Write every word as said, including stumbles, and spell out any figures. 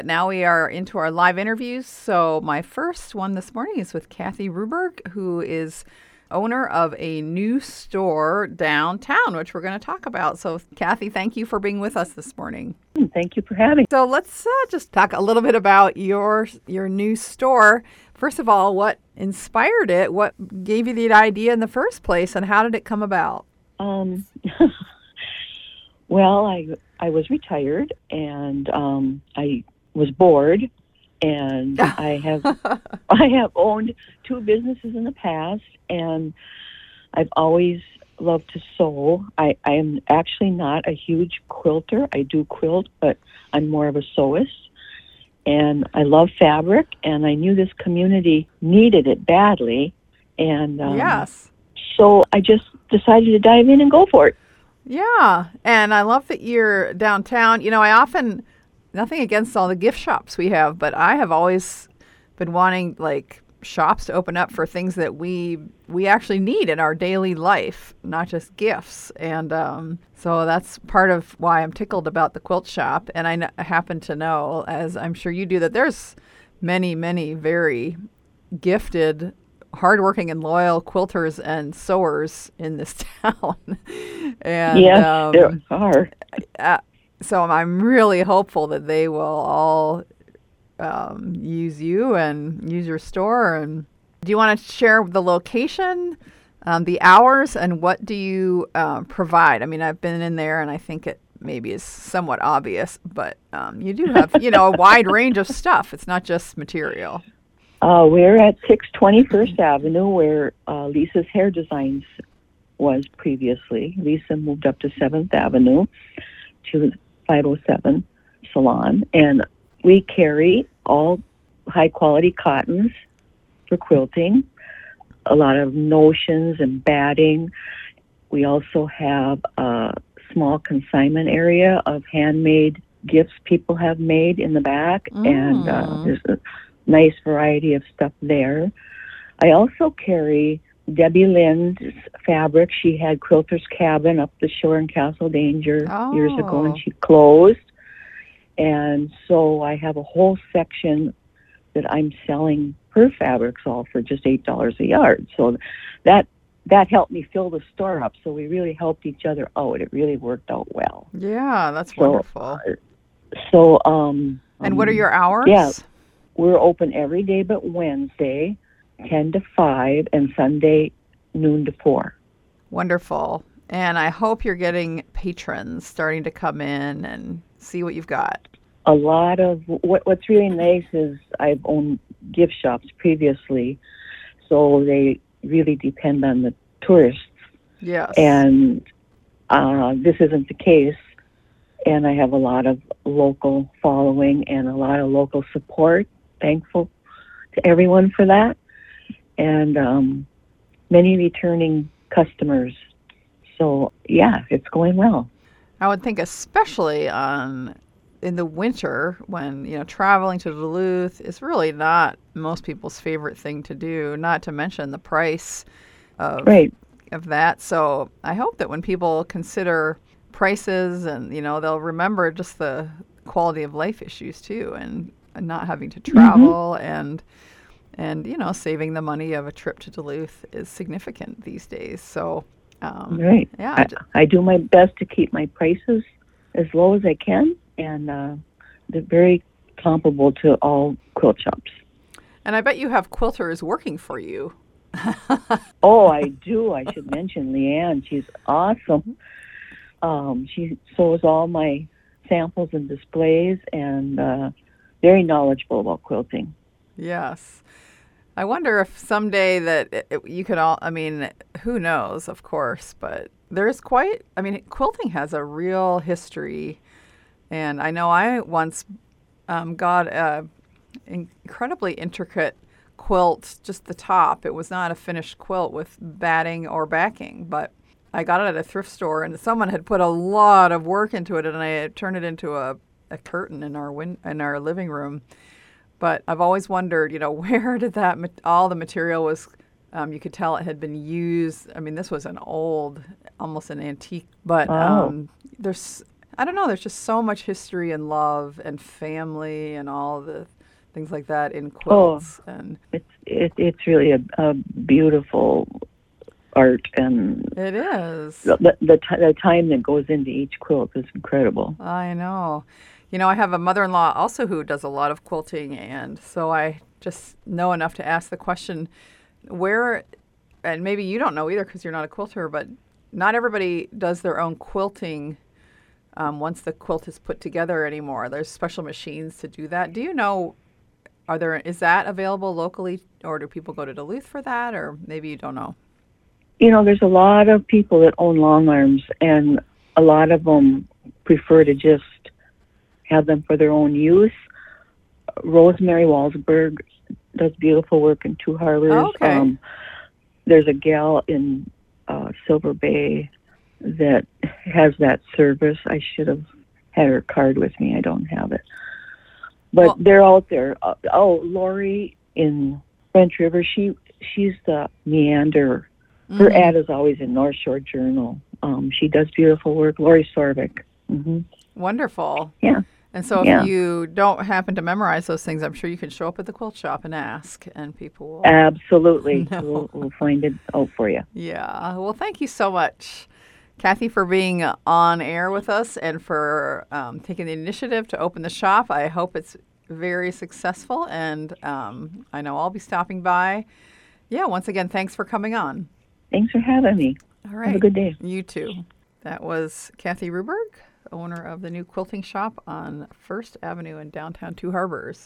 Now we are into our live interviews. So my first one this morning is with Kathy Ruberg, who is owner of a new store downtown, which we're going to talk about. So Kathy, thank you for being with us this morning. Thank you for having me. So let's uh, just talk a little bit about your your new store. First of all, what inspired it? What gave you the idea in the first place, and how did it come about? Um, well, I I was retired, and um, I was bored, and I have I have owned two businesses in the past, and I've always loved to sew. I, I am actually not a huge quilter. I do quilt, but I'm more of a sewist. And I love fabric, and I knew this community needed it badly. And um, yes. So I just decided to dive in and go for it. Yeah, and I love that you're downtown. You know, I often, nothing against all the gift shops we have, but I have always been wanting, like, shops to open up for things that we we actually need in our daily life, not just gifts. And um, so that's part of why I'm tickled about the quilt shop. And I, kn- I happen to know, as I'm sure you do, that there's many, many very gifted, hardworking and loyal quilters and sewers in this town. and Yes, um, there are. Uh, so I'm really hopeful that they will all um, use you and use your store. And do you want to share the location, um, the hours, and what do you uh, provide? I mean, I've been in there, and I think it maybe is somewhat obvious, but um, you do have, you know, a wide range of stuff. It's not just material. Uh, we're at six twenty-first Avenue, where uh, Lisa's Hair Designs was previously. Lisa moved up to seventh Avenue to five oh seven Salon, and we carry all high-quality cottons for quilting, a lot of notions and batting. We also have a small consignment area of handmade gifts people have made in the back, Mm. and uh, there's a nice variety of stuff there. I also carry Debbie Lynn's fabric. She had Quilter's Cabin up the shore in Castle Danger Oh. years ago, and she closed. And so I have a whole section that I'm selling her fabrics all for just eight dollars a yard. So that that helped me fill the store up. So we really helped each other out. It really worked out well. Yeah, that's So, wonderful. uh, so, um, And what are um, your hours? Yeah, we're open every day but Wednesday, ten to five, and Sunday, noon to four. Wonderful. And I hope you're getting patrons starting to come in and see what you've got. A lot of what, what's really nice is I've owned gift shops previously, so they really depend on the tourists. Yes. And uh, this isn't the case. And I have a lot of local following and a lot of local support. Thankful to everyone for that. And um, many returning customers. So, yeah, it's going well. I would think especially on in the winter when, you know, traveling to Duluth is really not most people's favorite thing to do, not to mention the price of, right. of that. So I hope that when people consider prices and, you know, they'll remember just the quality of life issues too, and, and not having to travel mm-hmm. and, and, you know, saving the money of a trip to Duluth is significant these days. So, um, right. Yeah. I, I do my best to keep my prices as low as I can, and uh, they're very comparable to all quilt shops. And I bet you have quilters working for you. Oh, I do. I should mention Leanne. She's awesome. Um, she sews all my samples and displays, and uh, very knowledgeable about quilting. Yes. I wonder if someday that it, it, you could all, I mean, who knows, of course, but there's quite, I mean, quilting has a real history. And I know I once um, got a incredibly intricate quilt, just the top. It was not a finished quilt with batting or backing, but I got it at a thrift store, and someone had put a lot of work into it, and I had turned it into a, a curtain in our win- in our living room. But I've always wondered, you know, where did that, ma- all the material was, um, you could tell it had been used. I mean, this was an old, almost an antique, but Wow. um, there's, I don't know, there's just so much history and love and family and all the things like that in quilts. Oh, And it's it, it's really a, a beautiful art, and it is. the the, t- the time that goes into each quilt is incredible. I know. You know, I have a mother-in-law also who does a lot of quilting, and so I just know enough to ask the question, where, and maybe you don't know either because you're not a quilter, but not everybody does their own quilting um, once the quilt is put together anymore. There's special machines to do that. Do you know, are there, is that available locally, or do people go to Duluth for that, or maybe you don't know? You know, there's a lot of people that own long arms, and a lot of them prefer to just have them for their own use. Rosemary Walsberg does beautiful work in Two Harbors. Oh, okay. Um, there's a gal in uh, Silver Bay that has that service. I should have had her card with me. I don't have it. But Well- they're out there. Uh, oh, Lori in French River, she she's the meander. Her Mhm. ad is always in North Shore Journal. Um, she does beautiful work. Lori Sorvik. hmm Wonderful. Yeah. And so if Yeah. you don't happen to memorize those things, I'm sure you can show up at the quilt shop and ask, and people will. Absolutely. No. We'll, we'll find it out for you. Yeah. Well, thank you so much, Kathy, for being on air with us and for um, taking the initiative to open the shop. I hope it's very successful, and um, I know I'll be stopping by. Yeah, once again, thanks for coming on. Thanks for having me. All right. Have a good day. You too. That was Kathy Ruberg, owner of the new quilting shop on First Avenue in downtown Two Harbors.